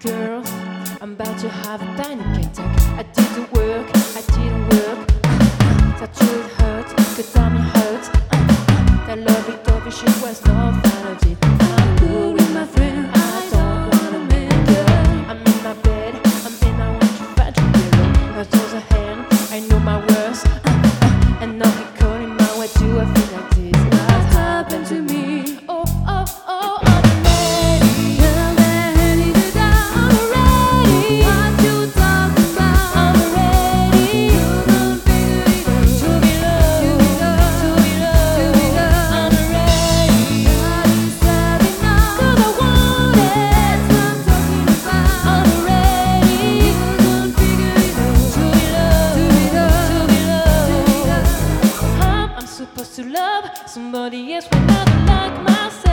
girl, I'm about to have a panic attack. I did the work, I didn't work. That should hurt, good time it hurts. That lovely coffee shit was no fun of it. I'm cool with my friend, I don't wanna make it. I'm in my bed, I'm in my one to fight together. Her toes are hand, I know my worth. And now he calling my way, do I feel like this? What happened to me? Oh, oh, oh, I'm ready. I'm ready to die. I'm ready. What you talking about? I'm ready. You don't figure it out. To be loved, to be loved, to be loved. I'm ready. God is saving now. 'Cause I want it. That's what I'm talking about. I'm ready. You don't figure it out. To be loved, to be loved, to be loved, to be loved. I'm supposed to love somebody else when I don't like myself.